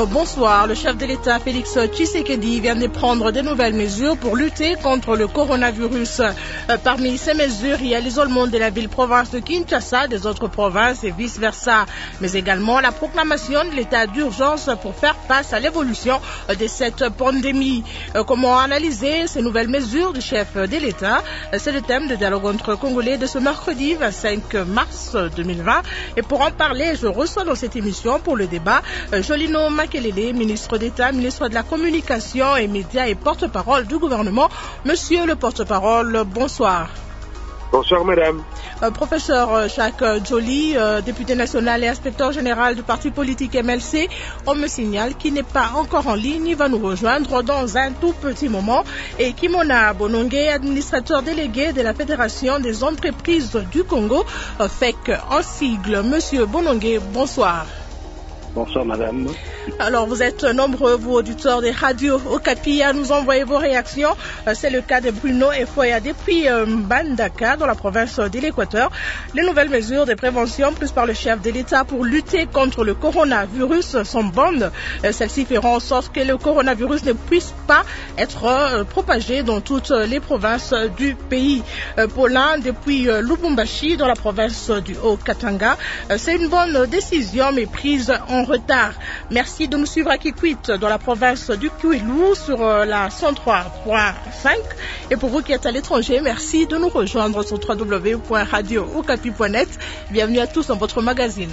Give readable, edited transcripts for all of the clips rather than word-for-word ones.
Bonsoir. Le chef de l'État, Félix Tshisekedi, vient de prendre de nouvelles mesures pour lutter contre le coronavirus. Parmi ces mesures, il y a l'isolement de la ville-province de Kinshasa, des autres provinces et vice-versa, mais également la proclamation de l'état d'urgence pour faire face à l'évolution de cette pandémie. Comment analyser ces nouvelles mesures du chef de l'État? C'est le thème de dialogue entre Congolais de ce mercredi 25 mars 2020. Et pour en parler, je reçois dans cette émission pour le débat Jolino Makelele, ministre d'État, ministre de la Communication et Médias et porte-parole du gouvernement. Monsieur le porte-parole, bonsoir. Bonsoir madame. Professeur Jacques Joly, député national et inspecteur général du parti politique MLC, on me signale qu'il n'est pas encore en ligne, il va nous rejoindre dans un tout petit moment. Et Kimona Bonongue, administrateur délégué de la Fédération des entreprises du Congo, FEC en sigle. Monsieur Bonongue, bonsoir. Bonsoir madame. Alors vous êtes nombreux, vous auditeurs des radios Okapi, à nous envoyer vos réactions. C'est le cas de Bruno et Foya depuis Mbandaka dans la province de l'Équateur. Les nouvelles mesures de prévention prises par le chef de l'État pour lutter contre le coronavirus sont bonnes. Celles-ci feront en sorte que le coronavirus ne puisse pas être propagé dans toutes les provinces du pays. Paulin depuis Lubumbashi dans la province du Haut-Katanga, c'est une bonne décision mais prise en retard. Merci de nous suivre à Kikwit dans la province du Kwilu sur la 103.5. Et pour vous qui êtes à l'étranger, merci de nous rejoindre sur www.radiookapi.net. Bienvenue à tous dans votre magazine.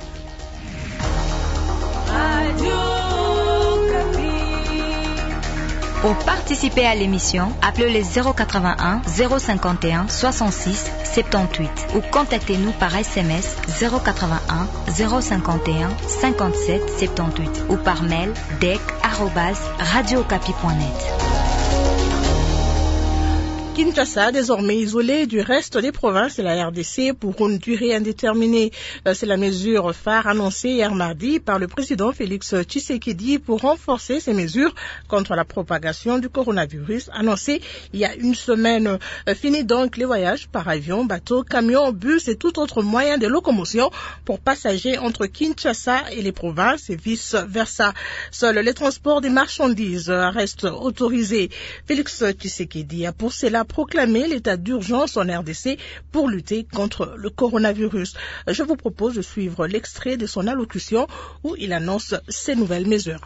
Pour participer à l'émission, appelez les 081 051 66 78 ou contactez-nous par SMS 081 051 57 78 ou par mail dec@radiookapi.net. Kinshasa, désormais isolé du reste des provinces de la RDC pour une durée indéterminée. C'est la mesure phare annoncée hier mardi par le président Félix Tshisekedi pour renforcer ces mesures contre la propagation du coronavirus annoncé il y a une semaine. Fini donc les voyages par avion, bateau, camion, bus et tout autre moyen de locomotion pour passagers entre Kinshasa et les provinces et vice-versa. Seuls les transports des marchandises restent autorisés. Félix Tshisekedi a pour cela proclamer l'état d'urgence en RDC pour lutter contre le coronavirus. Je vous propose de suivre l'extrait de son allocution où il annonce ces nouvelles mesures.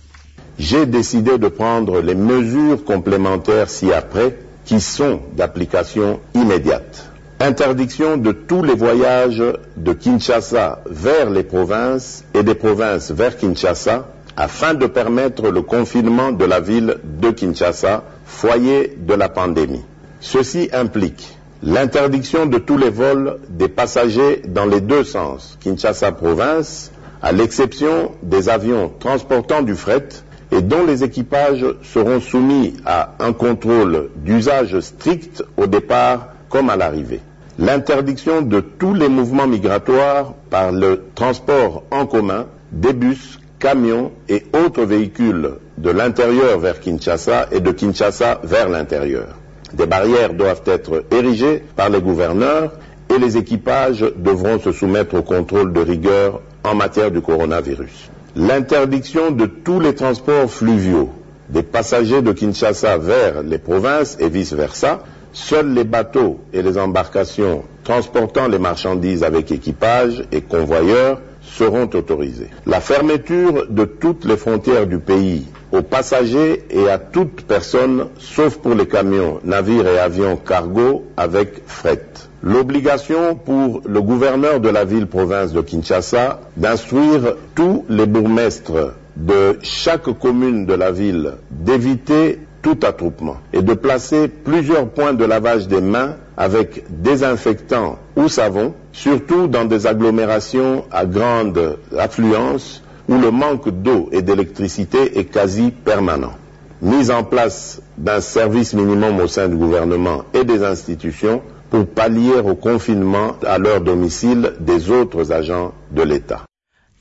J'ai décidé de prendre les mesures complémentaires ci-après qui sont d'application immédiate. Interdiction de tous les voyages de Kinshasa vers les provinces et des provinces vers Kinshasa afin de permettre le confinement de la ville de Kinshasa, foyer de la pandémie. Ceci implique l'interdiction de tous les vols des passagers dans les deux sens, Kinshasa province, à l'exception des avions transportant du fret et dont les équipages seront soumis à un contrôle d'usage strict au départ comme à l'arrivée. L'interdiction de tous les mouvements migratoires par le transport en commun des bus, camions et autres véhicules de l'intérieur vers Kinshasa et de Kinshasa vers l'intérieur. Des barrières doivent être érigées par les gouverneurs et les équipages devront se soumettre au contrôle de rigueur en matière du coronavirus. L'interdiction de tous les transports fluviaux des passagers de Kinshasa vers les provinces et vice-versa. Seuls les bateaux et les embarcations transportant les marchandises avec équipage et convoyeurs seront autorisés. La fermeture de toutes les frontières du pays aux passagers et à toute personne, sauf pour les camions, navires et avions cargo avec fret. L'obligation pour le gouverneur de la ville-province de Kinshasa d'instruire tous les bourgmestres de chaque commune de la ville d'éviter tout attroupement et de placer plusieurs points de lavage des mains avec désinfectant ou savon, surtout dans des agglomérations à grande affluence où le manque d'eau et d'électricité est quasi permanent. Mise en place d'un service minimum au sein du gouvernement et des institutions pour pallier au confinement à leur domicile des autres agents de l'État.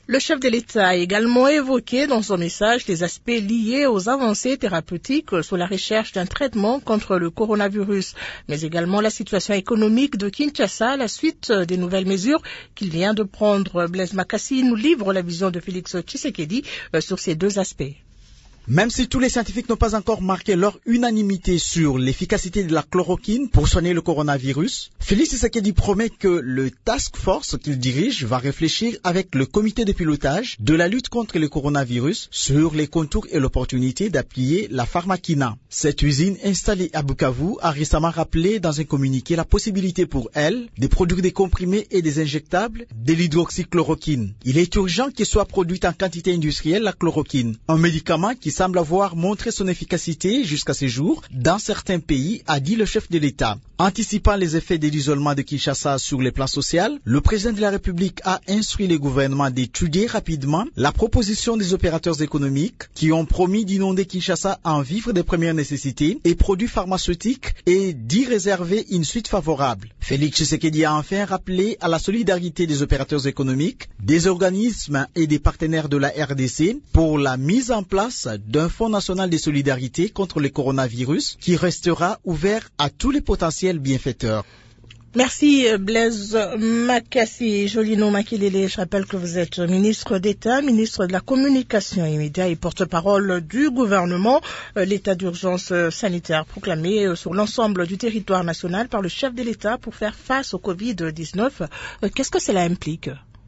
Le chef de l'État a également évoqué dans son message les aspects liés aux avancées thérapeutiques sur la recherche d'un traitement contre le coronavirus, mais également la situation économique de Kinshasa à la suite des nouvelles mesures qu'il vient de prendre. Blaise Makassi nous livre la vision de Félix Tshisekedi sur ces deux aspects. Même si tous les scientifiques n'ont pas encore marqué leur unanimité sur l'efficacité de la chloroquine pour soigner le coronavirus, Félix Tshisekedi promet que le task force qu'il dirige va réfléchir avec le comité de pilotage de la lutte contre le coronavirus sur les contours et l'opportunité d'appuyer la pharmakina. Cette usine installée à Bukavu a récemment rappelé dans un communiqué la possibilité pour elle de produire des comprimés et des injectables de l'hydroxychloroquine. Il est urgent qu'il soit produite en quantité industrielle la chloroquine, un médicament qui semble avoir montré son efficacité jusqu'à ce jour dans certains pays, a dit le chef de l'État. Anticipant les effets de l'isolement de Kinshasa sur le plan social, le président de la République a instruit le gouvernement d'étudier rapidement la proposition des opérateurs économiques qui ont promis d'inonder Kinshasa en vivres de première nécessité et produits pharmaceutiques et d'y réserver une suite favorable. Félix Tshisekedi a enfin rappelé à la solidarité des opérateurs économiques, des organismes et des partenaires de la RDC pour la mise en place d'un fonds national de solidarité contre le coronavirus qui restera ouvert à tous les potentiels bienfaiteurs. Merci Blaise Makassi. Jolino Makilele, je rappelle que vous êtes ministre d'État, ministre de la Communication immédiate et porte-parole du gouvernement. L'état d'urgence sanitaire proclamé sur l'ensemble du territoire national par le chef de l'État pour faire face au Covid-19. Qu'est-ce que cela implique ?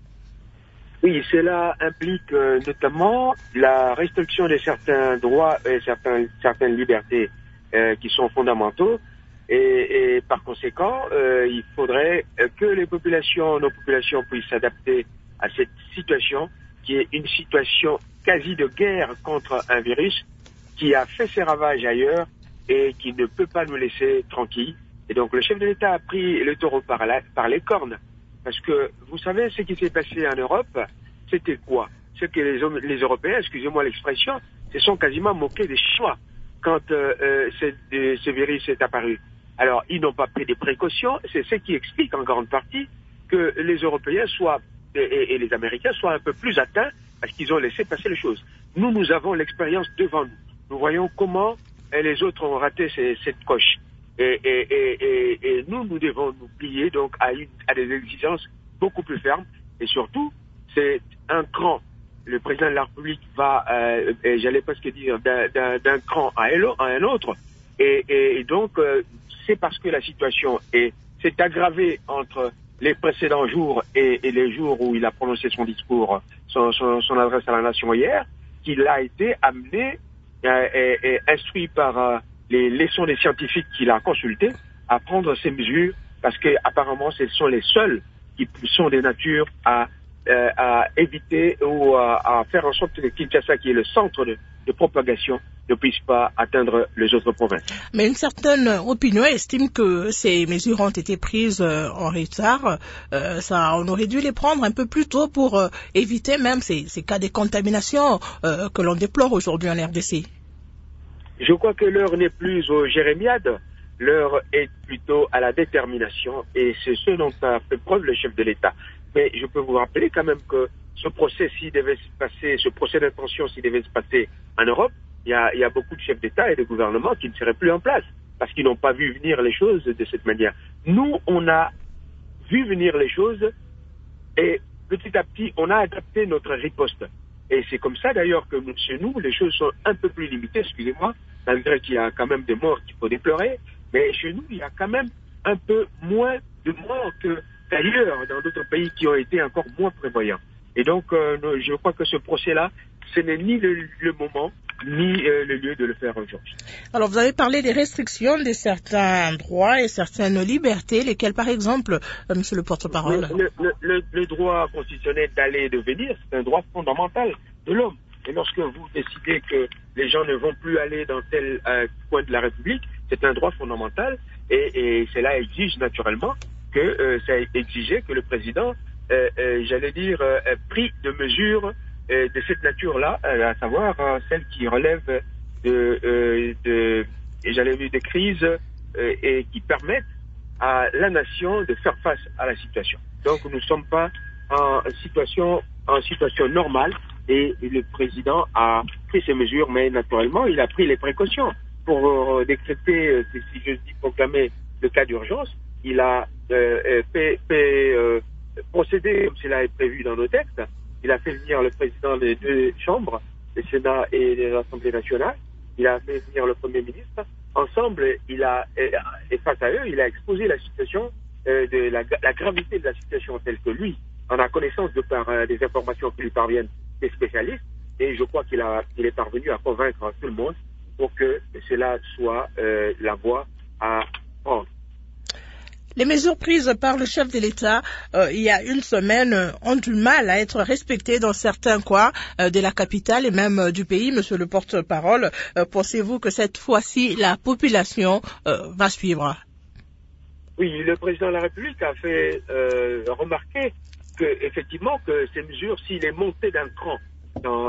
Oui, cela implique notamment la restriction de certains droits et certaines libertés qui sont fondamentaux. Et par conséquent, il faudrait que nos populations puissent s'adapter à cette situation qui est une situation quasi de guerre contre un virus qui a fait ses ravages ailleurs et qui ne peut pas nous laisser tranquilles. Et donc le chef de l'État a pris le taureau par les cornes. Parce que vous savez ce qui s'est passé en Europe, c'était quoi? C'est que les Européens, excusez-moi l'expression, se sont quasiment moqués des Chinois quand ce virus est apparu. Alors, ils n'ont pas pris des précautions. C'est ce qui explique en grande partie que les Européens et les Américains soient un peu plus atteints parce qu'ils ont laissé passer les choses. Nous avons l'expérience devant nous. Nous voyons comment les autres ont raté cette coche. Et nous devons nous plier donc à des exigences beaucoup plus fermes. Et surtout, c'est un cran. Le président de la République va, j'allais presque dire, d'un cran à un autre. Et donc, c'est parce que la situation s'est aggravée entre les précédents jours et les jours où il a prononcé son discours, son adresse à la nation hier, qu'il a été amené et instruit par les leçons des scientifiques qu'il a consultés à prendre ces mesures parce que apparemment ce sont les seuls qui sont des natures à éviter ou à faire en sorte que Kinshasa, qui est le centre de propagation, ne puisse pas atteindre les autres provinces. Mais une certaine opinion estime que ces mesures ont été prises en retard. On aurait dû les prendre un peu plus tôt pour éviter même ces cas de contamination que l'on déplore aujourd'hui en RDC. Je crois que l'heure n'est plus aux jérémiades, l'heure est plutôt à la détermination et c'est ce dont a fait preuve le chef de l'État. Mais je peux vous rappeler quand même que ce procès d'intention, s'il devait se passer en Europe, il y a beaucoup de chefs d'État et de gouvernements qui ne seraient plus en place parce qu'ils n'ont pas vu venir les choses de cette manière. Nous, on a vu venir les choses et petit à petit, on a adapté notre riposte. Et c'est comme ça d'ailleurs que chez nous, les choses sont un peu plus limitées, excusez-moi, malgré qu'il y a quand même des morts qu'il faut déplorer, mais chez nous, il y a quand même un peu moins de morts que d'ailleurs dans d'autres pays qui ont été encore moins prévoyants. Et donc, je crois que ce procès-là, ce n'est ni le moment, ni le lieu de le faire aujourd'hui. Alors, vous avez parlé des restrictions de certains droits et certaines libertés, lesquelles, par exemple, monsieur le porte-parole? Le droit constitutionnel d'aller et de venir, c'est un droit fondamental de l'homme. Et lorsque vous décidez que les gens ne vont plus aller dans tel coin de la République, c'est un droit fondamental et cela exige naturellement que ça a exigé que le président, pris de mesures de cette nature-là, à savoir celles qui relèvent des crises et qui permettent à la nation de faire face à la situation. Donc nous ne sommes pas en situation en situation normale et le président a pris ces mesures, mais naturellement, il a pris les précautions pour décréter, si je dis proclamer le cas d'urgence. Il a procédé comme cela est prévu dans nos textes. Il a fait venir le président des deux chambres, le Sénat et l'Assemblée nationale. Il a fait venir le Premier ministre. Ensemble, et face à eux, il a exposé la situation, de la gravité de la situation telle que lui en a connaissance de par des informations qui lui parviennent des spécialistes. Et je crois qu'il est parvenu à convaincre tout le monde pour que cela soit la voie à prendre. Les mesures prises par le chef de l'État il y a une semaine ont du mal à être respectées dans certains coins de la capitale et même du pays. Monsieur le porte-parole, pensez-vous que cette fois-ci la population va suivre? Oui, le président de la République a fait remarquer effectivement que ces mesures, s'il est monté d'un cran dans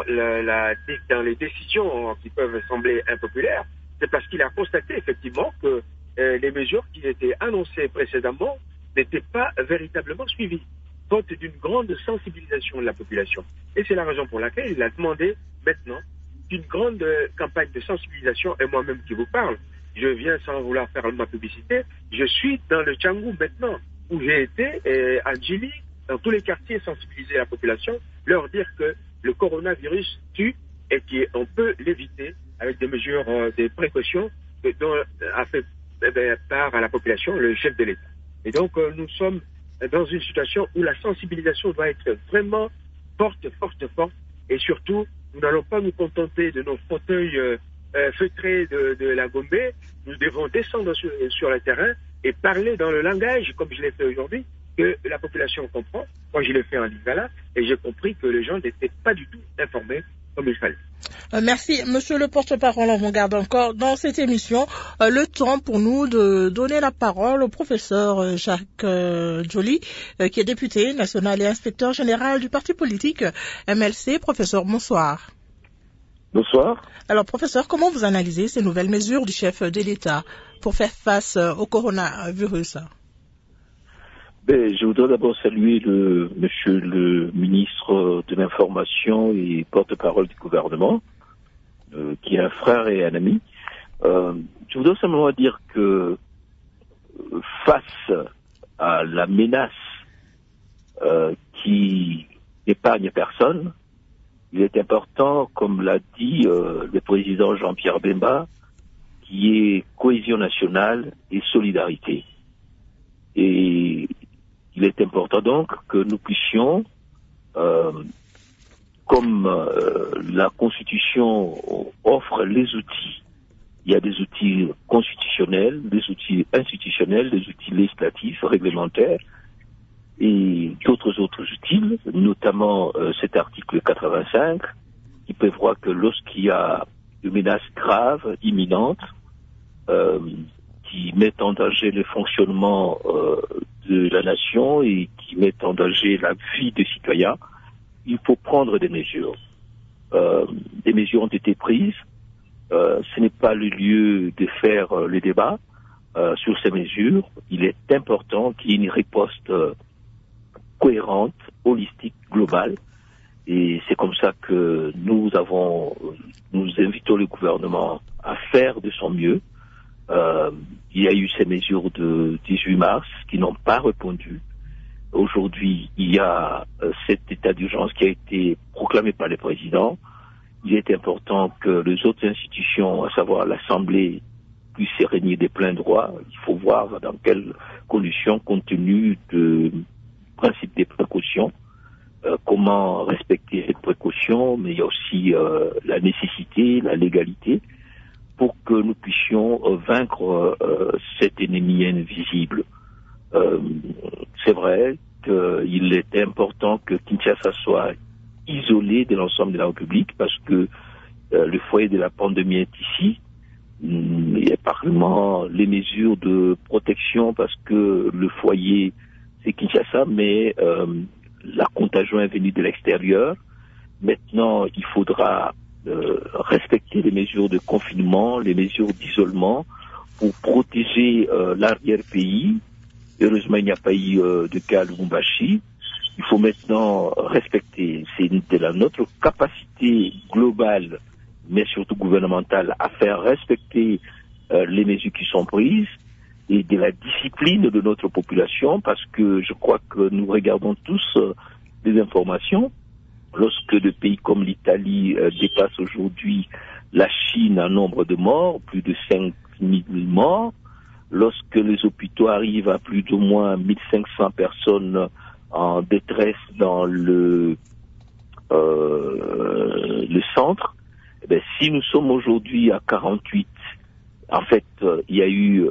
les décisions qui peuvent sembler impopulaires, c'est parce qu'il a constaté effectivement que les mesures qui étaient annoncées précédemment n'étaient pas véritablement suivies, faute d'une grande sensibilisation de la population. Et c'est la raison pour laquelle il a demandé maintenant une grande campagne de sensibilisation. Et moi-même qui vous parle, je viens sans vouloir faire ma publicité, je suis dans le Tchangou maintenant, où j'ai été à Djili, dans tous les quartiers, sensibiliser la population, leur dire que le coronavirus tue et qu'on peut l'éviter avec des mesures, des précautions dont a fait part à la population le chef de l'État. Et donc nous sommes dans une situation où la sensibilisation doit être vraiment forte, et surtout nous n'allons pas nous contenter de nos fauteuils feutrés de la Gombe. Nous devons descendre sur le terrain et parler dans le langage, comme je l'ai fait aujourd'hui, que la population comprend. Moi je l'ai fait en Lingala et j'ai compris que les gens n'étaient pas du tout informés comme il fallait. Merci. Monsieur le porte-parole, on garde encore dans cette émission le temps pour nous de donner la parole au professeur Jacques Joly, qui est député national et inspecteur général du parti politique MLC. Professeur, bonsoir. Bonsoir. Alors, professeur, comment vous analysez ces nouvelles mesures du chef de l'État pour faire face au coronavirus? Je voudrais d'abord saluer monsieur le ministre de l'Information et porte-parole du gouvernement, qui est un frère et un ami. Je voudrais simplement dire que face à la menace qui n'épargne personne, il est important, comme l'a dit le président Jean-Pierre Bemba, qui est cohésion nationale et solidarité. Et il est important donc que nous puissions, comme la Constitution offre les outils, il y a des outils constitutionnels, des outils institutionnels, des outils législatifs, réglementaires, et d'autres outils, notamment cet article 85, qui prévoit que lorsqu'il y a une menace grave, imminente, qui met en danger le fonctionnement de la nation et qui met en danger la vie des citoyens, il faut prendre des mesures. Des mesures ont été prises. Ce n'est pas le lieu de faire le débat sur ces mesures. Il est important qu'il y ait une riposte cohérente, holistique, globale. Et c'est comme ça que nous invitons le gouvernement à faire de son mieux. Il y a eu ces mesures de 18 mars qui n'ont pas répondu. Aujourd'hui, il y a cet état d'urgence qui a été proclamé par le président. Il est important que les autres institutions, à savoir l'Assemblée, puissent régner des pleins droits. Il faut voir dans quelles conditions, compte tenu du principe des précautions, comment respecter ces précautions, mais il y a aussi la nécessité, la légalité, pour que nous puissions vaincre cet ennemi invisible. C'est vrai qu'il est important que Kinshasa soit isolé de l'ensemble de la République parce que le foyer de la pandémie est ici. Il y a parlement les mesures de protection parce que le foyer c'est Kinshasa, mais la contagion est venue de l'extérieur. Maintenant, il faudra respecter les mesures de confinement, les mesures d'isolement pour protéger l'arrière-pays. Heureusement, il n'y a pas eu de cas à Lubumbashi. Il faut maintenant respecter, c'est de notre capacité globale, mais surtout gouvernementale, à faire respecter les mesures qui sont prises et de la discipline de notre population, parce que je crois que nous regardons tous des informations. Lorsque des pays comme l'Italie dépassent aujourd'hui la Chine en nombre de morts, plus de 5 000 morts, lorsque les hôpitaux arrivent à plus ou moins 1500 personnes en détresse dans le centre, eh bien, si nous sommes aujourd'hui à 48, en fait, il y a eu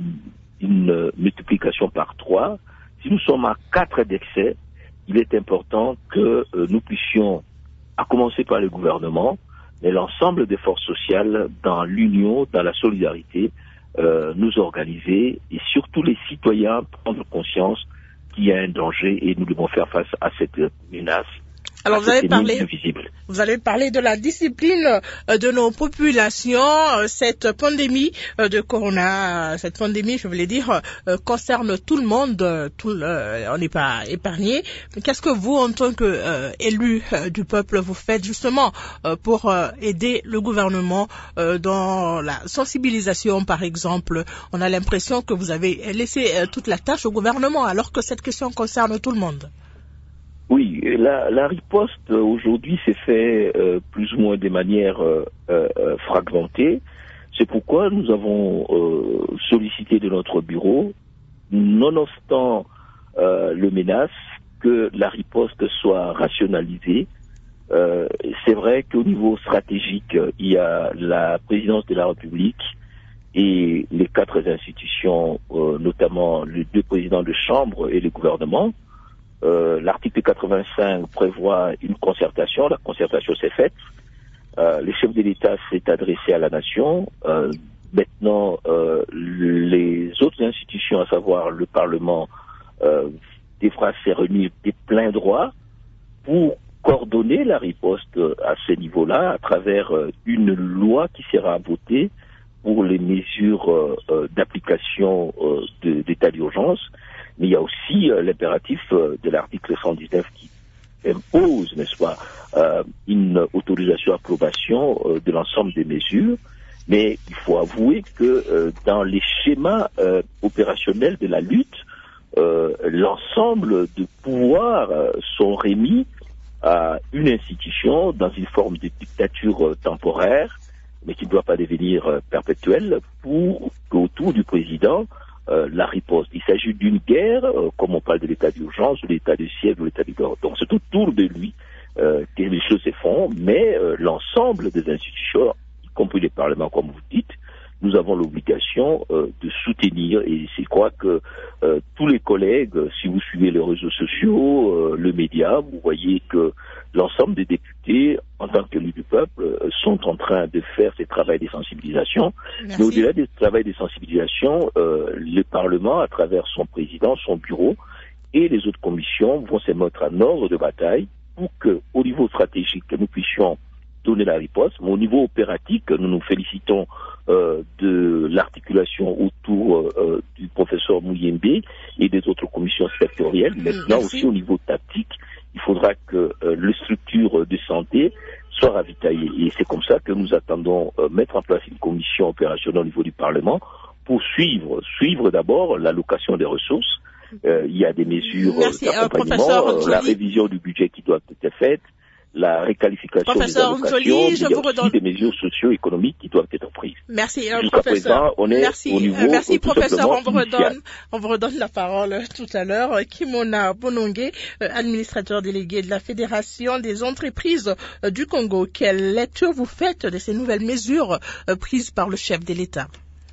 une multiplication par 3. Si nous sommes à 4 décès, il est important que nous puissions, à commencer par le gouvernement, mais l'ensemble des forces sociales, dans l'union, dans la solidarité, nous organiser et surtout les citoyens prendre conscience qu'il y a un danger et nous devons faire face à cette menace. Alors vous avez parlé de la discipline de nos populations. Cette pandémie de corona, cette pandémie, je voulais dire, concerne tout le monde. On n'est pas épargné. Qu'est-ce que vous, en tant qu'élu du peuple, vous faites justement pour aider le gouvernement dans la sensibilisation, par exemple? On a l'impression que vous avez laissé toute la tâche au gouvernement, alors que cette question concerne tout le monde. Oui, la riposte aujourd'hui s'est fait plus ou moins de manière fragmentée. C'est pourquoi nous avons sollicité de notre bureau, nonobstant le menace, que la riposte soit rationalisée. C'est vrai qu'au niveau stratégique, il y a la présidence de la République et les 4 institutions, notamment les 2 présidents de chambre et le gouvernement. L'article 85 prévoit une concertation. La concertation s'est faite. Le chef de l'État s'est adressé à la nation. Maintenant, les autres institutions, à savoir le Parlement, devra se réunir de plein droit pour coordonner la riposte à ce niveau-là à travers une loi qui sera votée pour les mesures d'application d'état d'urgence. Mais il y a aussi l'impératif de l'article 119 qui impose, n'est-ce pas, une autorisation approbation de l'ensemble des mesures. Mais il faut avouer que dans les schémas opérationnels de la lutte, l'ensemble de pouvoirs sont remis à une institution dans une forme de dictature temporaire, mais qui ne doit pas devenir perpétuelle, pour qu'autour du président, la riposte. Il s'agit d'une guerre, comme on parle de l'état d'urgence, ou l'état de siège, ou l'état de guerre. Donc c'est autour de lui que les choses se font, mais l'ensemble des institutions, y compris les parlements, comme vous dites, nous avons l'obligation de soutenir, et je crois que tous les collègues, si vous suivez les réseaux sociaux, le média, vous voyez que l'ensemble des députés, en tant qu'élus du peuple, sont en train de faire ce travail de sensibilisation. Merci. Mais au-delà du travail de sensibilisation, le Parlement, à travers son président, son bureau, et les autres commissions vont se mettre en ordre de bataille pour qu'au niveau stratégique, nous puissions donner la riposte, mais au niveau opératif, nous nous félicitons de l'articulation autour du professeur Mouyembe et des autres commissions sectorielles. Maintenant, Merci. aussi au niveau tactique, il faudra que les structures de santé soient ravitaillées. Et c'est comme ça que nous attendons mettre en place une commission opérationnelle au niveau du Parlement pour suivre d'abord l'allocation des ressources. Il y a des mesures d'accompagnement, la révision du budget qui doit être faite, la réqualification des allocations, il y a aussi des mesures socio-économiques qui doivent être prises. Merci, Jusqu'à professeur. présent, on est au niveau Merci, professeur. initial. On vous redonne la parole tout à l'heure. Kimona Bonongue, administrateur délégué de la Fédération des entreprises du Congo. Quelle lecture vous faites de ces nouvelles mesures prises par le chef de l'État?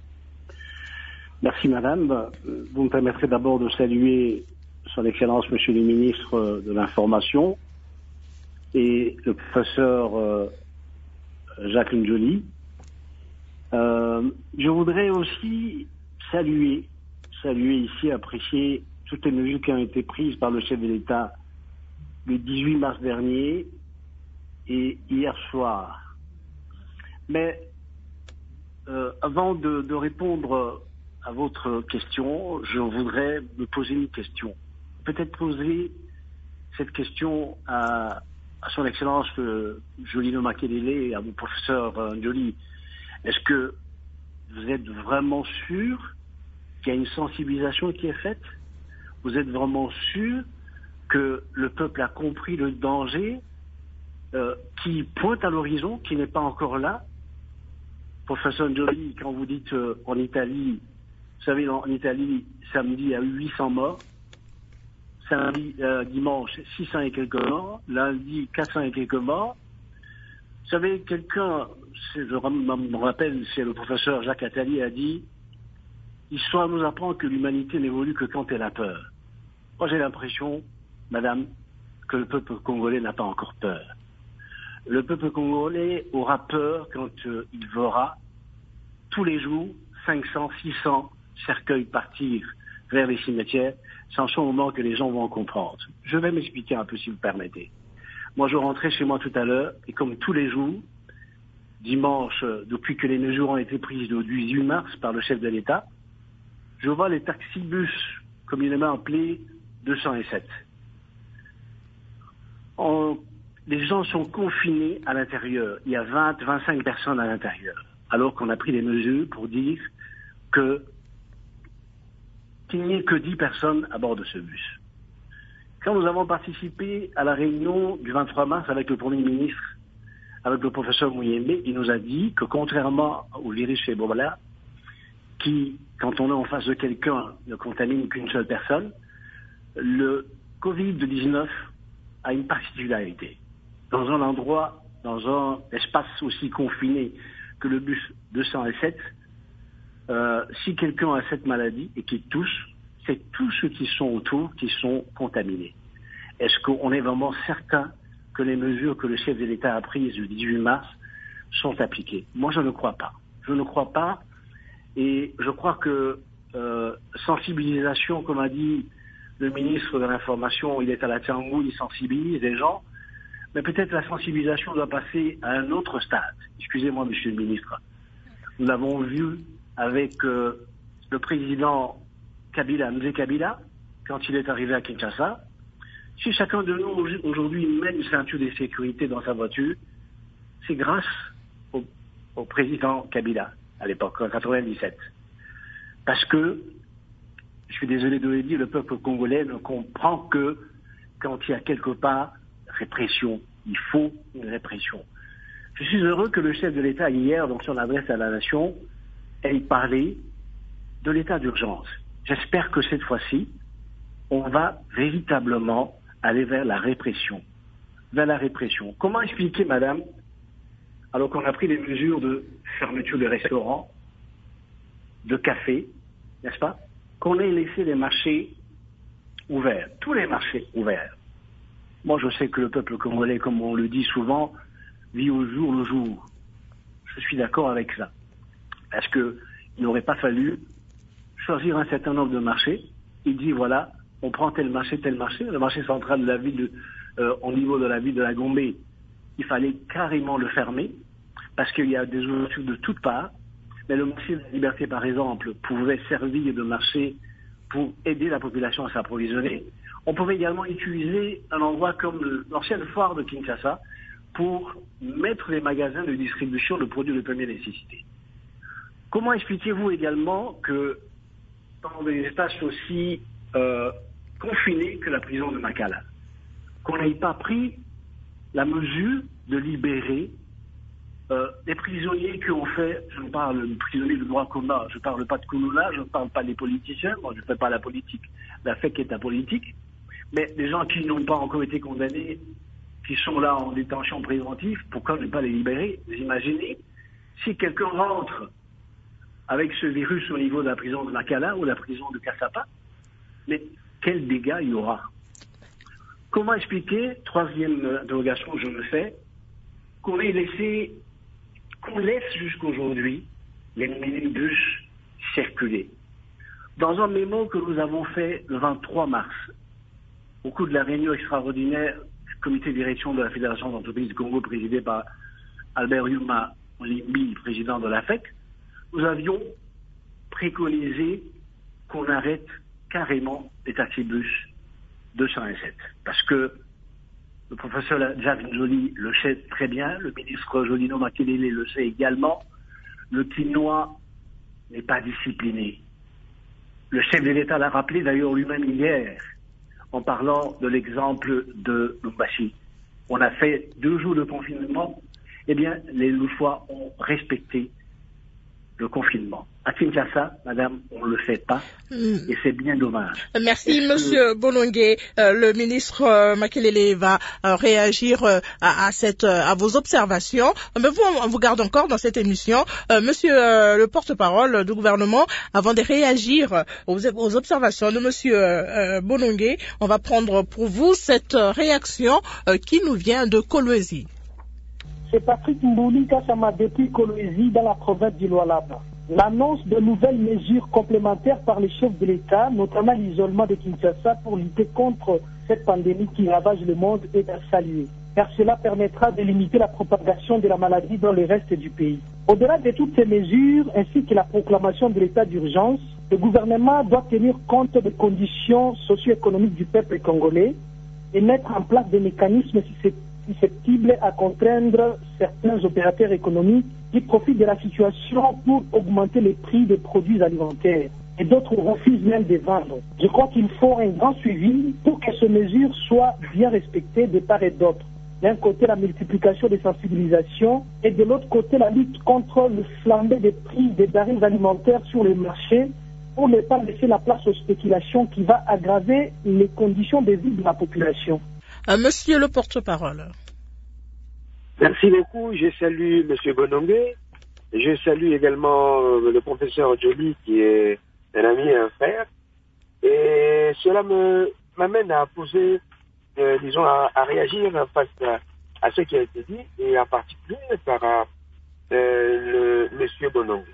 Merci madame. Vous me permettrez d'abord de saluer son Excellence Monsieur le ministre de l'Information et le professeur Jacques Njoli. Je voudrais aussi saluer ici, apprécier toutes les mesures qui ont été prises par le chef de l'État le 18 mars dernier et hier soir. Mais avant de répondre à votre question, je voudrais me poser une question. Peut-être poser cette question à son Excellence Jolino Makelele et à mon professeur Njoli. Est-ce que vous êtes vraiment sûr qu'il y a une sensibilisation qui est faite? Vous êtes vraiment sûr que le peuple a compris le danger qui pointe à l'horizon, qui n'est pas encore là? Professeur Njoli, quand vous dites en Italie, vous savez, en Italie, samedi, il y a eu 800 morts. Dimanche, 600 et quelques morts. Lundi, 400 et quelques morts. Vous savez, quelqu'un, je me rappelle, c'est le professeur Jacques Attali a dit « L'histoire nous apprend que l'humanité n'évolue que quand elle a peur ». Moi, j'ai l'impression, madame, que le peuple congolais n'a pas encore peur. Le peuple congolais aura peur quand il verra tous les jours 500, 600 cercueils partir vers les cimetières. C'est en ce moment que les gens vont comprendre. Je vais m'expliquer un peu si vous permettez. Moi, je rentrais chez moi tout à l'heure et comme tous les jours, dimanche, depuis que les mesures ont été prises le 18 mars par le chef de l'État, je vois les taxibus, communément appelés 207. Les gens sont confinés à l'intérieur. Il y a 20, 25 personnes à l'intérieur. Alors qu'on a pris des mesures pour dire qu'il n'y ait que 10 personnes à bord de ce bus. Quand nous avons participé à la réunion du 23 mars avec le Premier ministre, avec le professeur Mouyembe, il nous a dit que contrairement au virus Ebola, qui, quand on est en face de quelqu'un, ne contamine qu'une seule personne, le Covid-19 a une particularité. Dans un endroit, dans un espace aussi confiné que le bus 207, si quelqu'un a cette maladie et qu'il tousse, c'est tous ceux qui sont autour qui sont contaminés. Est-ce qu'on est vraiment certain que les mesures que le chef de l'État a prises le 18 mars sont appliquées? Moi, je ne crois pas. Je ne crois pas. Et je crois que sensibilisation, comme a dit le ministre de l'Information, il est à la Tiangou, il sensibilise les gens. Mais peut-être la sensibilisation doit passer à un autre stade. Excusez-moi, monsieur le ministre. Nous l'avons vu avec le président Kabila, Mzee Kabila, quand il est arrivé à Kinshasa. Si chacun de nous aujourd'hui met une ceinture de sécurité dans sa voiture, c'est grâce au président Kabila à l'époque, en 97. Parce que, je suis désolé de le dire, le peuple congolais ne comprend que quand il y a quelque part répression. Il faut une répression. Je suis heureux que le chef de l'État, hier, dans son adresse à la nation, ait parlé de l'état d'urgence. J'espère que cette fois-ci, on va véritablement aller vers la répression. Vers la répression. Comment expliquer, madame, alors qu'on a pris les mesures de fermeture de restaurants, de cafés, n'est-ce pas, qu'on ait laissé les marchés ouverts, tous les marchés ouverts. Moi, je sais que le peuple congolais, comme on le dit souvent, vit au jour le jour. Je suis d'accord avec ça. Parce qu'il n'aurait pas fallu choisir un certain nombre de marchés. Il dit, voilà, on prend tel marché. Le marché central de la ville, au niveau de la ville de la Gombe, il fallait carrément le fermer, parce qu'il y a des ouvertures de toutes parts. Mais le marché de la Liberté, par exemple, pouvait servir de marché pour aider la population à s'approvisionner. On pouvait également utiliser un endroit comme l'ancienne foire de Kinshasa pour mettre les magasins de distribution de produits de première nécessité. Comment expliquez-vous également que dans des espaces aussi confinés que la prison de Makala, qu'on n'ait pas pris la mesure de libérer des prisonniers qui ont fait, je ne parle de prisonniers de droit commun, je ne parle pas de Kouloula, je ne parle pas des politiciens, moi je ne fais pas la politique, la FEC est apolitique, mais des gens qui n'ont pas encore été condamnés, qui sont là en détention préventive, pourquoi ne pas les libérer? Vous imaginez, si quelqu'un rentre avec ce virus au niveau de la prison de Makala ou la prison de Kassapa, mais quels dégâts il y aura? Comment expliquer, troisième interrogation que je me fais, qu'on laisse jusqu'aujourd'hui les minibus circuler? Dans un mémo que nous avons fait le 23 mars, au cours de la réunion extraordinaire du comité de direction de la Fédération d'entreprises du Congo présidée par Albert Yuma Limbi, président de la FEC, nous avions préconisé qu'on arrête carrément les taxibus 207. Parce que le professeur Javin Joly le sait très bien, le ministre Jolino Makelele le sait également, le Quinois n'est pas discipliné. Le chef de l'État l'a rappelé d'ailleurs lui-même hier, en parlant de l'exemple de Lubumbashi. On a fait 2 jours de confinement, eh bien, les Loufois ont respecté le confinement. À Kinshasa, madame, on ne le fait pas, et c'est bien dommage. Merci, monsieur Bolongué. Le ministre Makelele va réagir à vos observations. Mais vous, on vous garde encore dans cette émission. Monsieur le porte-parole du gouvernement, avant de réagir aux observations de monsieur Bolongué, on va prendre pour vous cette réaction qui nous vient de Kolwezi. C'est Patrick Mbouli Kassama depuis Kolwezi dans la province du Lualaba. L'annonce de nouvelles mesures complémentaires par les chefs de l'État, notamment l'isolement de Kinshasa pour lutter contre cette pandémie qui ravage le monde, est à saluer, car cela permettra de limiter la propagation de la maladie dans le reste du pays. Au-delà de toutes ces mesures, ainsi que la proclamation de l'état d'urgence, le gouvernement doit tenir compte des conditions socio-économiques du peuple congolais et mettre en place des mécanismes susceptibles à contraindre certains opérateurs économiques qui profitent de la situation pour augmenter les prix des produits alimentaires et d'autres refusent même de vendre. Je crois qu'il faut un grand suivi pour que ces mesures soient bien respectées de part et d'autre. D'un côté, la multiplication des sensibilisations et de l'autre côté, la lutte contre le flambé des prix des denrées alimentaires sur les marchés pour ne pas laisser la place aux spéculations qui va aggraver les conditions de vie de la population. Monsieur le porte-parole. Merci beaucoup. Je salue M. Bonongué. Je salue également le professeur Joly qui est un ami et un frère. Et cela m'amène à poser, à réagir face à ce qui a été dit et en particulier par le M. Bonongué.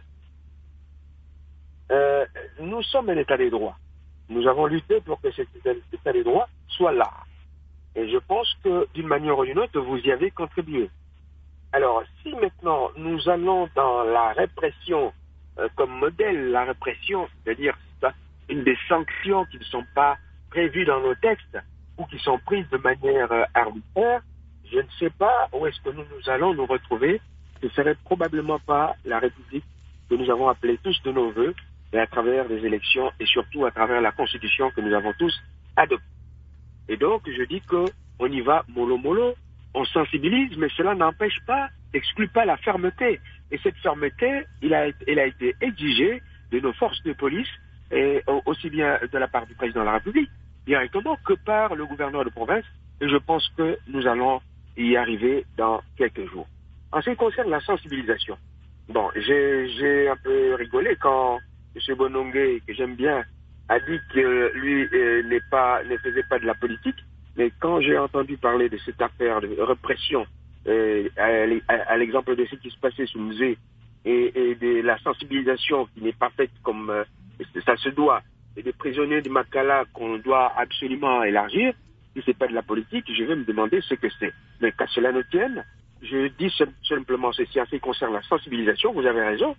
Nous sommes un État des droits. Nous avons lutté pour que cet État des droits soit là. Et je pense que d'une manière ou d'une autre, vous y avez contribué. Alors, si maintenant nous allons dans la répression comme modèle, la répression, c'est-à-dire une des sanctions qui ne sont pas prévues dans nos textes ou qui sont prises de manière arbitraire, je ne sais pas où est-ce que nous allons nous retrouver. Ce ne serait probablement pas la République que nous avons appelée tous de nos voeux, et à travers des élections et surtout à travers la Constitution que nous avons tous adoptée. Et donc, je dis qu'on y va mollo, on sensibilise, mais cela n'empêche pas, n'exclut pas la fermeté. Et cette fermeté, elle a été exigée de nos forces de police, et aussi bien de la part du président de la République, directement, que par le gouverneur de province. Et je pense que nous allons y arriver dans quelques jours. En ce qui concerne la sensibilisation, bon, j'ai un peu rigolé quand M. Bonongué, que j'aime bien, a dit que lui ne faisait pas de la politique, mais quand j'ai entendu parler de cette affaire de répression, à l'exemple de ce qui se passait sous musée, et de la sensibilisation qui n'est pas faite comme ça se doit, et des prisonniers de Makala qu'on doit absolument élargir, si c'est pas de la politique, je vais me demander ce que c'est. Mais qu'à cela ne tienne, je dis simplement ceci en ce qui concerne la sensibilisation, vous avez raison,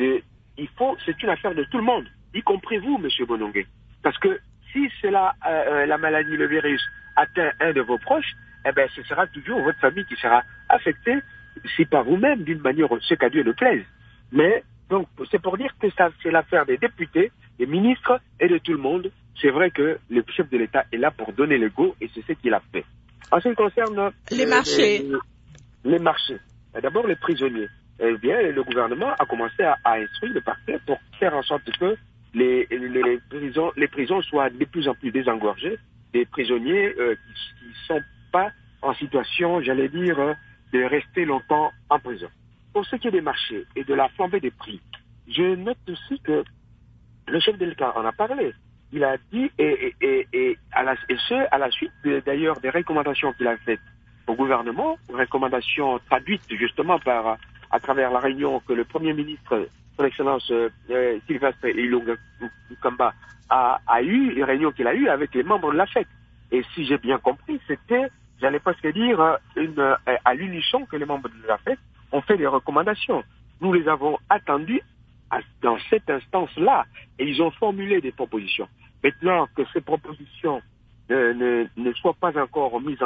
c'est une affaire de tout le monde, y compris vous, M. Bonongué. Parce que si c'est la maladie, le virus, atteint un de vos proches, eh ben, ce sera toujours votre famille qui sera affectée, si pas vous-même, d'une manière, ce qu'à Dieu le plaise. Mais, donc, c'est pour dire que ça, c'est l'affaire des députés, des ministres et de tout le monde. C'est vrai que le chef de l'État est là pour donner le go et c'est ce qu'il a fait. En ce qui concerne les marchés. Les marchés. D'abord, les prisonniers. Eh bien, le gouvernement a commencé à instruire le parquet pour faire en sorte que les prisons soient de plus en plus désengorgées, des prisonniers qui ne sont pas en situation, j'allais dire, de rester longtemps en prison. Pour ce qui est des marchés et de la flambée des prix, je note aussi que le chef de l'État en a parlé. Il a dit, à la suite d'ailleurs des recommandations qu'il a faites au gouvernement, recommandations traduites justement à travers la réunion que le Premier ministre, son Excellence Sylvestre Ilunga Kamba a eu, une réunion qu'il a eue avec les membres de la FEC. Et si j'ai bien compris, c'était, j'allais presque dire, à l'unisson que les membres de la FEC ont fait des recommandations. Nous les avons attendus dans cette instance-là et ils ont formulé des propositions. Maintenant que ces propositions ne soit pas encore mise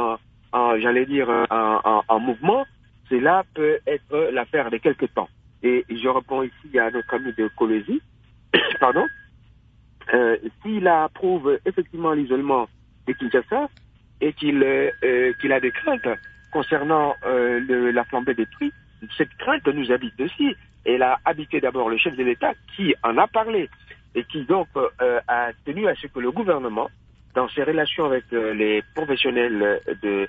en mouvement, cela peut être l'affaire de quelques temps. Et je réponds ici à notre ami de Colosie, pardon, s'il approuve effectivement l'isolement de Kinshasa et qu'il a des craintes concernant la flambée des prix, cette crainte nous habite aussi. Elle a habité d'abord le chef de l'État qui en a parlé et qui donc a tenu à ce que le gouvernement, dans ses relations avec les professionnels de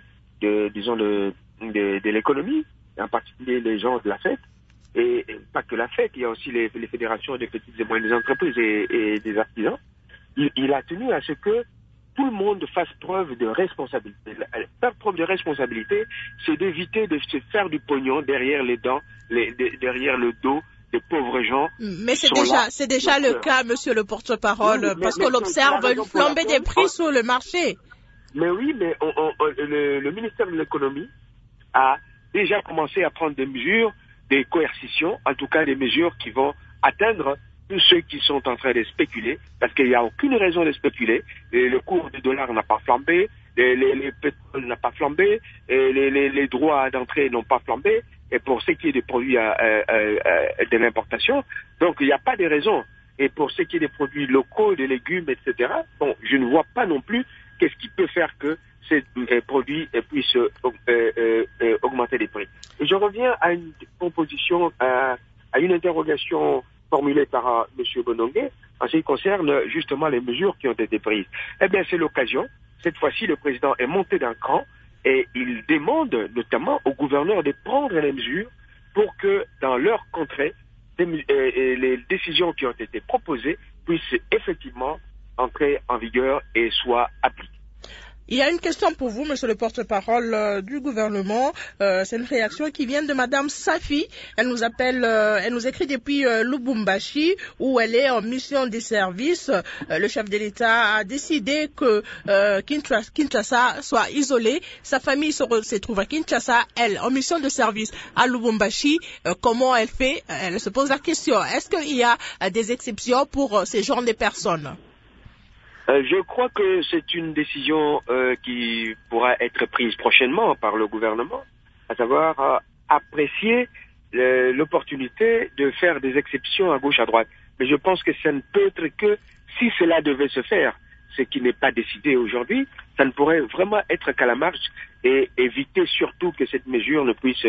l'économie, en particulier les gens de la fête, et pas que la fête, il y a aussi les fédérations des petites et moyennes entreprises et des artisans, il a tenu à ce que tout le monde fasse preuve de responsabilité. Faire preuve de responsabilité, c'est d'éviter de se faire du pognon derrière les dents, derrière le dos des pauvres gens. Mais c'est déjà le cas, monsieur le porte-parole, parce qu'on observe une flambée des prix sur le marché. Mais oui, mais le ministère de l'économie a déjà commencé à prendre des mesures, des coercitions, en tout cas des mesures qui vont atteindre tous ceux qui sont en train de spéculer, parce qu'il n'y a aucune raison de spéculer. Le cours du dollar n'a pas flambé, les pétroles n'ont pas flambé, les droits d'entrée n'ont pas flambé, et pour ce qui est des produits de l'importation, donc il n'y a pas de raison. Et pour ce qui est des produits locaux, des légumes, etc., bon, je ne vois pas non plus qu'est-ce qui peut faire que ces produits puissent augmenter les prix. Et je reviens à une proposition, à une interrogation formulée par M. Bonongué en ce qui concerne justement les mesures qui ont été prises. Eh bien, c'est l'occasion. Cette fois-ci, le président est monté d'un cran et il demande notamment aux gouverneurs de prendre les mesures pour que dans leur contrée, les décisions qui ont été proposées puissent effectivement entrer en vigueur et soient appliquées. Il y a une question pour vous, monsieur le porte-parole du gouvernement. C'est une réaction qui vient de madame Safi. Elle nous appelle, elle nous écrit depuis Lubumbashi, où elle est en mission de service. Le chef de l'État a décidé que Kinshasa soit isolé. Sa famille se trouve à Kinshasa, elle en mission de service à Lubumbashi. Comment elle fait? Elle se pose la question. Est-ce qu'il y a des exceptions pour ces genres de personnes? Je crois que c'est une décision qui pourra être prise prochainement par le gouvernement, à savoir apprécier l'opportunité de faire des exceptions à gauche, à droite. Mais je pense que ça ne peut être que si cela devait se faire, ce qui n'est pas décidé aujourd'hui, ça ne pourrait vraiment être qu'à la marge et éviter surtout que cette mesure ne puisse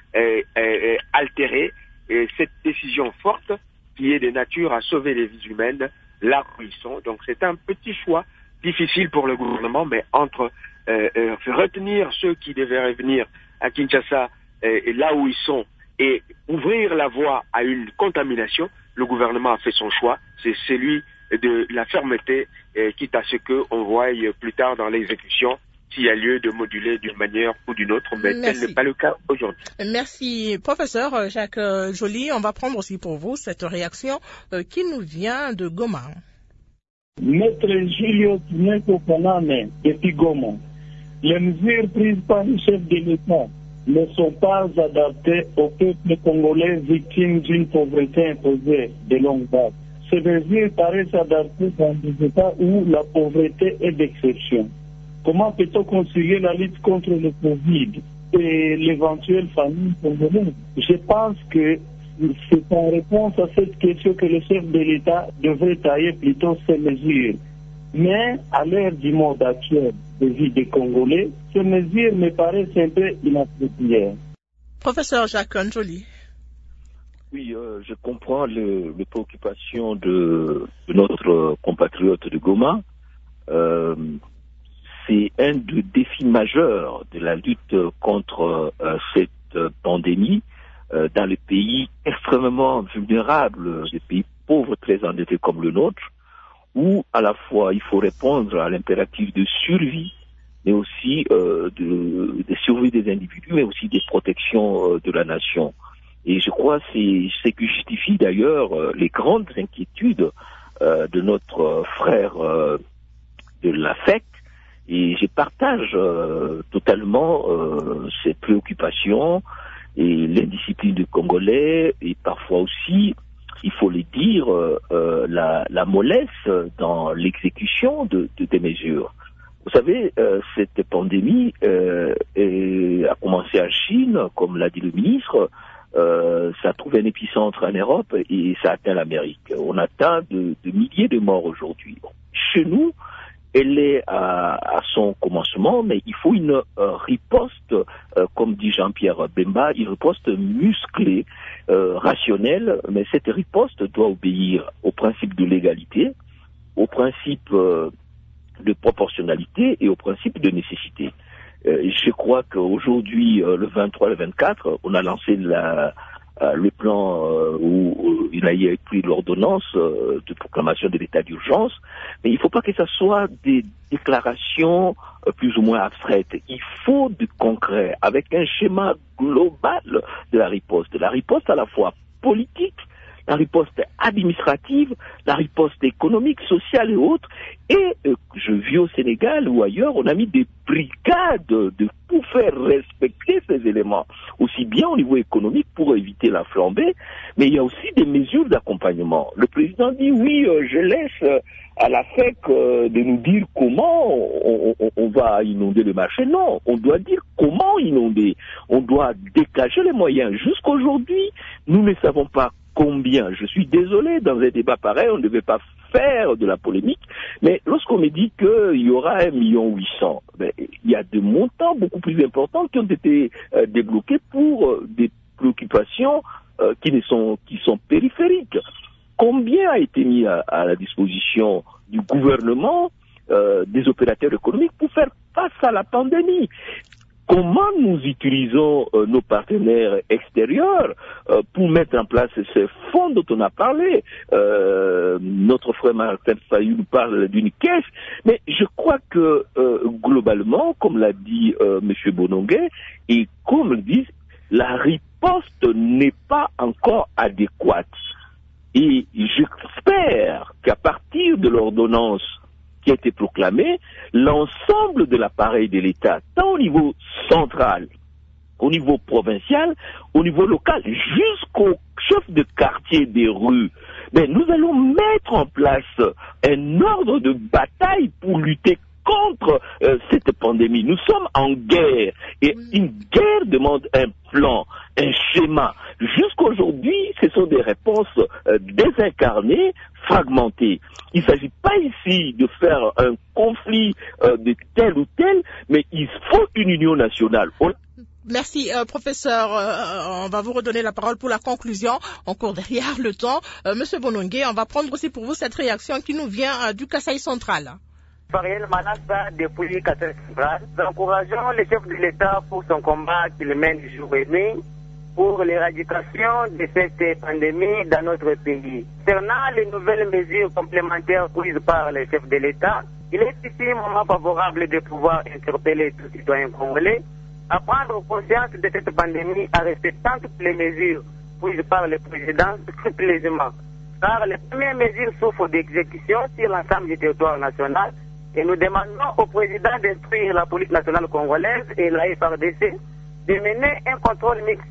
altérer cette décision forte qui est de nature à sauver les vies humaines là où ils sont. Donc c'est un petit choix difficile pour le gouvernement, mais entre retenir ceux qui devaient venir à Kinshasa et là où ils sont et ouvrir la voie à une contamination, le gouvernement a fait son choix. C'est celui de la fermeté, quitte à ce qu'on voie plus tard dans l'exécution s'il y a lieu de moduler d'une manière ou d'une autre, mais tel n'est pas le cas aujourd'hui. Merci, professeur Jacques Joly. On va prendre aussi pour vous cette réaction qui nous vient de Goma. Maître Julio Tineko Kanane, depuis Goma. Les mesures prises par le chef de l'État ne sont pas adaptées au peuple congolais victime d'une pauvreté imposée de longue date. Ces mesures paraissent adaptées dans des États où la pauvreté est d'exception. Comment peut-on concilier la lutte contre le Covid et l'éventuelle famine congolaise? Je pense que c'est en réponse à cette question que le chef de l'État devrait tailler plutôt ces mesures. Mais à l'ère du monde actuel de vie des Congolais, ces mesures me paraissent un peu inappropriées. Professeur Jacques Joly. Oui, je comprends les préoccupations de notre compatriote de Goma. C'est un des défis majeurs de la lutte contre cette pandémie dans les pays extrêmement vulnérables, des pays pauvres très endettés comme le nôtre, où à la fois il faut répondre à l'impératif de survie, mais aussi de survie des individus, mais aussi des protections de la nation. Et je crois que c'est ce qui justifie d'ailleurs les grandes inquiétudes de notre frère de la FEC. Et je partage totalement ces préoccupations et l'indiscipline du Congolais et parfois aussi, il faut le dire, la mollesse dans l'exécution des mesures. Vous savez, cette pandémie a commencé en Chine, comme l'a dit le ministre. Ça a trouvé un épicentre en Europe et ça atteint l'Amérique. On atteint de milliers de morts aujourd'hui. Chez nous, elle est à son commencement, mais il faut une riposte, comme dit Jean-Pierre Bemba, une riposte musclée, rationnelle, mais cette riposte doit obéir au principe de légalité, au principe de proportionnalité et au principe de nécessité. Je crois qu'aujourd'hui, le 23, le 24, on a lancé le plan où il a été pris l'ordonnance de proclamation de l'état d'urgence, mais il ne faut pas que ça soit des déclarations plus ou moins abstraites. Il faut du concret, avec un schéma global de la riposte. La riposte à la fois politique, la riposte administrative, la riposte économique, sociale et autres. Et je vis au Sénégal ou ailleurs, on a mis des brigades pour faire respecter ces éléments, aussi bien au niveau économique pour éviter la flambée, mais il y a aussi des mesures d'accompagnement. Le président dit oui, je laisse à la FEC de nous dire comment on va inonder le marché. Non, on doit dire comment inonder. On doit dégager les moyens. Jusqu'aujourd'hui, nous ne savons pas combien. Je suis désolé, dans un débat pareil, on ne devait pas faire de la polémique, mais lorsqu'on me dit qu'il y aura 1,8 million, il y a des montants beaucoup plus importants qui ont été débloqués pour des préoccupations qui sont périphériques. Combien a été mis à la disposition du gouvernement, des opérateurs économiques pour faire face à la pandémie? Comment nous utilisons nos partenaires extérieurs pour mettre en place ces fonds dont on a parlé? Notre frère Martin Fayou nous parle d'une caisse, mais je crois que globalement, comme l'a dit M. Bonongué, et comme le disent, la riposte n'est pas encore adéquate. Et j'espère qu'à partir de l'ordonnance qui a été proclamé, l'ensemble de l'appareil de l'État, tant au niveau central, au niveau provincial, au niveau local, jusqu'au chef de quartier des rues, nous allons mettre en place un ordre de bataille pour lutter contre cette pandémie. Nous sommes en guerre et une guerre demande un plan, un schéma. Jusqu'aujourd'hui, ce sont des réponses désincarnées, fragmentées. Il ne s'agit pas ici de faire un conflit de tel ou tel, mais il faut une union nationale. Merci, professeur. On va vous redonner la parole pour la conclusion. On court derrière le temps. Monsieur Bonongué, on va prendre aussi pour vous cette réaction qui nous vient du Kasaï central. Fariel Manassa, depuis Kasaï central. Nous encourageons le chef de l'État pour son combat qu'il mène jour et nuit pour l'éradication de cette pandémie dans notre pays. Concernant les nouvelles mesures complémentaires prises par le chef de l'État, il est ici un moment favorable de pouvoir interpeller tous les citoyens congolais à prendre conscience de cette pandémie en respectant toutes les mesures prises par le président scrupuleusement. Car les premières mesures souffrent d'exécution sur l'ensemble du territoire national et nous demandons au président d'instruire la police nationale congolaise et la FARDC de mener un contrôle mixte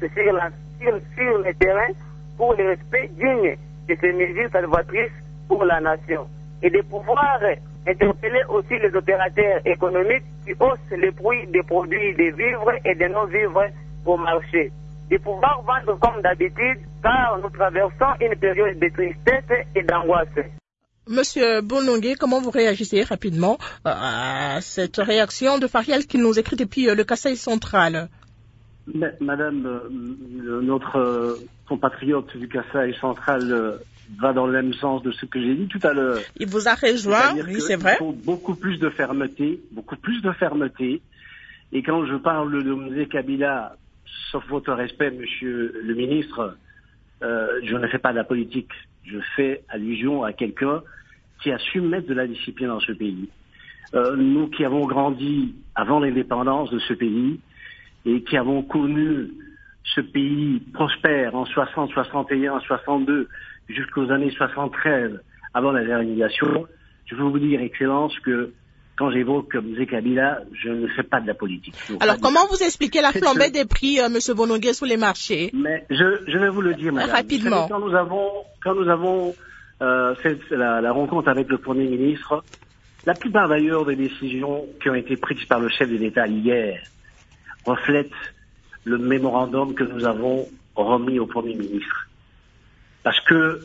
sur le terrain pour le respect digne de ces mesures salvatrices pour la nation et de pouvoir interpeller aussi les opérateurs économiques qui haussent les prix des produits de vivres et de non-vivres au marché. De pouvoir vendre comme d'habitude, car nous traversons une période de tristesse et d'angoisse. Monsieur Bonongué, comment vous réagissez rapidement à cette réaction de Fariel qui nous écrit depuis le Kasaï central? Madame, notre compatriote du Kasaï central va dans le même sens de ce que j'ai dit tout à l'heure. Il vous a rejoint, oui, c'est vrai. Il faut beaucoup plus de fermeté. Et quand je parle de Mzé Kabila, sauf votre respect, monsieur le ministre, je ne fais pas de la politique. Je fais allusion à quelqu'un qui a su mettre de la discipline dans ce pays. Nous qui avons grandi avant l'indépendance de ce pays et qui avons connu ce pays prospère en 60, 61, 62, jusqu'aux années 73, avant la déréalisation, je veux vous dire, Excellence, que quand j'évoque Mzé Kabila, je ne fais pas de la politique. Alors, comment vous expliquez la flambée des prix, Monsieur Bonongué, sur les marchés? Mais je vais vous le dire, madame. Rapidement. Quand nous avons fait la rencontre avec le Premier ministre, La plupart d'ailleurs des décisions qui ont été prises par le chef de l'État hier reflètent le mémorandum que nous avons remis au Premier ministre. Parce que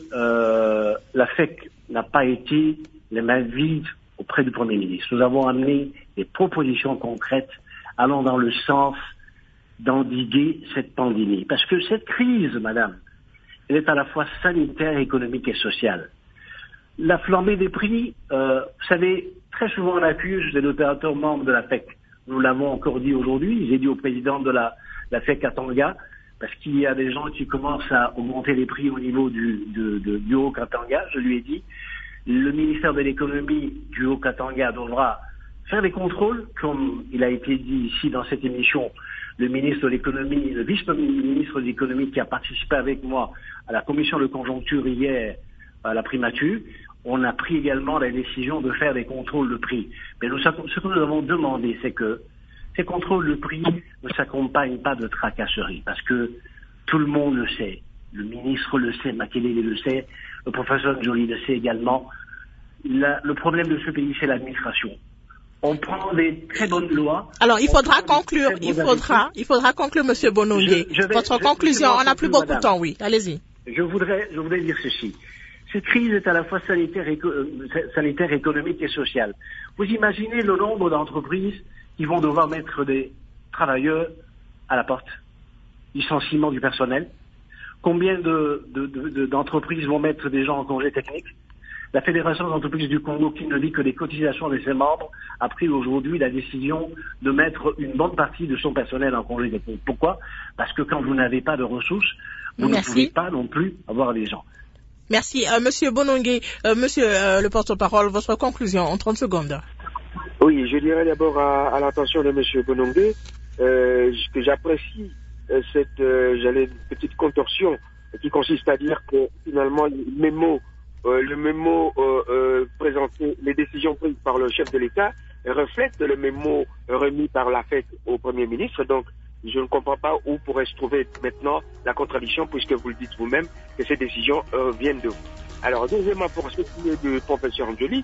la FEC n'a pas été les mains vides auprès du Premier ministre. Nous avons amené des propositions concrètes allant dans le sens d'endiguer cette pandémie. Parce que cette crise, madame, elle est à la fois sanitaire, économique et sociale. La flambée des prix, vous savez, très souvent on accuse les opérateurs membres de la FEC. Nous l'avons encore dit aujourd'hui, j'ai dit au président de la FEC à Tanga, parce qu'il y a des gens qui commencent à augmenter les prix au niveau du Haut-Katanga. Je lui ai dit, le ministère de l'économie du Haut-Katanga devra faire des contrôles, comme il a été dit ici dans cette émission. Le ministre de l'économie, le vice-ministre de l'économie qui a participé avec moi à la commission de conjoncture hier à la primature, on a pris également la décision de faire des contrôles de prix. Mais ce que nous avons demandé, c'est que ces contrôles de prix ne s'accompagnent pas de tracasseries, parce que tout le monde le sait. Le ministre le sait, Makelele le sait, le professeur Njoli le sait également. Le problème de ce pays, c'est l'administration. On prend des très bonnes lois. Alors, il faudra conclure, Monsieur Bonongué. Votre conclusion, on n'a plus beaucoup de temps, oui. Allez-y. Je voudrais dire ceci. Cette crise est à la fois sanitaire, économique et sociale. Vous imaginez le nombre d'entreprises qui vont devoir mettre des travailleurs à la porte, licenciement du personnel. Combien d'entreprises vont mettre des gens en congé technique? La Fédération des entreprises du Congo, qui ne dit que les cotisations de ses membres, a pris aujourd'hui la décision de mettre une bonne partie de son personnel en congé technique. Pourquoi? Parce que quand vous n'avez pas de ressources, vous ne pouvez pas non plus avoir des gens. Merci. Monsieur Bonongué, monsieur le porte-parole, votre conclusion en 30 secondes. Oui, je dirais d'abord à l'attention de monsieur Bonongué que j'apprécie cette petite contorsion qui consiste à dire que finalement le mémo présenté, les décisions prises par le chef de l'État reflètent le mémo remis par la FEC au Premier ministre. Donc, je ne comprends pas où pourrait se trouver maintenant la contradiction, puisque vous le dites vous-même que ces décisions viennent de vous. Alors, deuxièmement, pour ce qui est du professeur Njoli,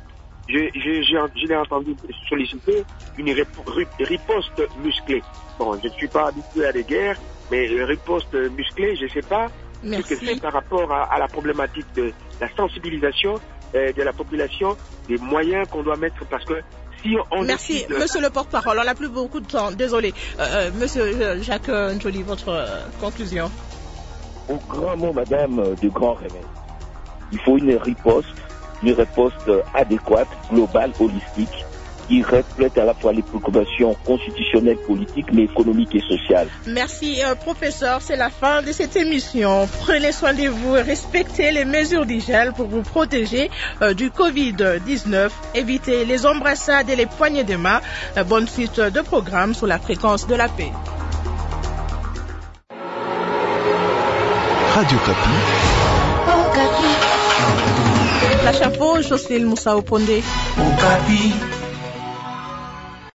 je l'ai entendu solliciter une riposte musclée. Bon, je ne suis pas habitué à des guerres, mais riposte musclée, je ne sais pas. Merci. Ce que c'est par rapport à la problématique de la sensibilisation de la population, des moyens qu'on doit mettre, parce que si on Merci, monsieur le porte-parole, on n'a plus beaucoup de temps, désolé. Monsieur Jacques Njoli, votre conclusion. Au grand mot, madame, de grand remède. Il faut une riposte adéquate, globale, holistique, qui reflète à la fois les préoccupations constitutionnelles, politiques, mais économiques et sociales. Merci, professeur. C'est la fin de cette émission. Prenez soin de vous et respectez les mesures d'hygiène pour vous protéger du Covid-19. Évitez les embrassades et les poignées de main. Bonne suite de programme sur la fréquence de la paix. Radio Kapi. La chapeau, Jocelyne Moussa Oponde. Okapi.